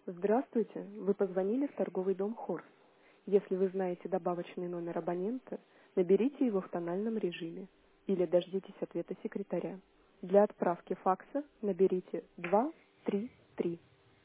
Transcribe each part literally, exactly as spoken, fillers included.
Здравствуйте, вы позвонили в торговый дом Хорс. Если вы знаете добавочный номер абонента, наберите его в тональном режиме или дождитесь ответа секретаря. Для отправки факса наберите два три три.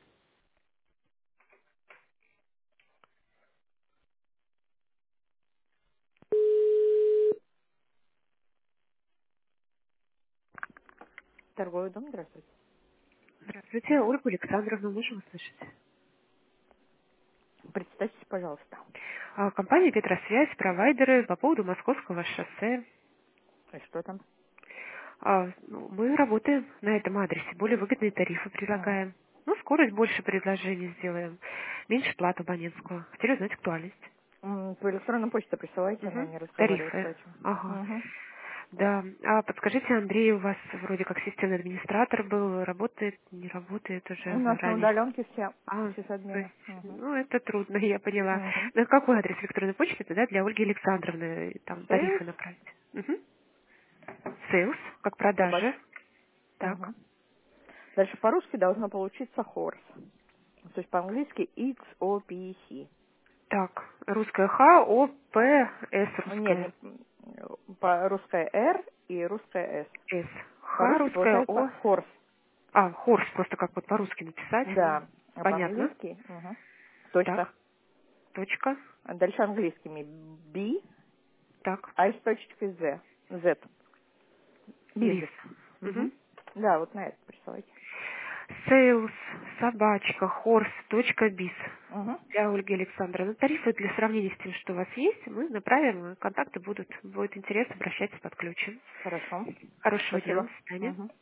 Торговый дом, здравствуйте. Здравствуйте, Ольгу Александровну, можем услышать? Представьтесь, пожалуйста. А, Компания «Петросвязь», провайдеры по поводу Московского шоссе. И что там? А, ну, Мы работаем на этом адресе, более выгодные тарифы Ага. предлагаем. Ну, скорость больше предложений сделаем, меньше плату абонентскую. Хотели узнать актуальность. М, По электронной почте присылайте, она Угу. не разговаривает с Тарифы. этим. Ага. Угу. Да. А подскажите, Андрей у вас вроде как системный администратор был, работает, не работает У уже нас на ранее? удаленке все А, то сисадмины. есть, Угу. ну, это трудно, я поняла. Угу. На какой адрес электронной почты тогда для Ольги Александровны там Сейлс, тарифы направить? Угу. Sales, как продажи. собачка. Так, Дальше по-русски должно получиться хорс. То есть по-английски X O P C. так, русская Х, О, П, С Не, не русская, м, по русская R и русская S. С. Х, По-русски русская получается О. хорс. А, хорс, просто как вот по-русски написать. Ну, Да. А понятно. по-английски мгм. Точка. Так, точка. А дальше английскими B, Так, а с точечкой Z. Z. бис. Бизнес. Угу. Мгм. Да, вот на это присылайте. Sales, собачка, хорс, точка, бис. Угу. Для Ольги Александровны. Тарифы для сравнения с тем, что у вас есть, мы направим, контакты будут. Будет интерес, обращайтесь, подключим. Хорошо. Хорошего дня вам, Спасибо. до свидания. Мгм.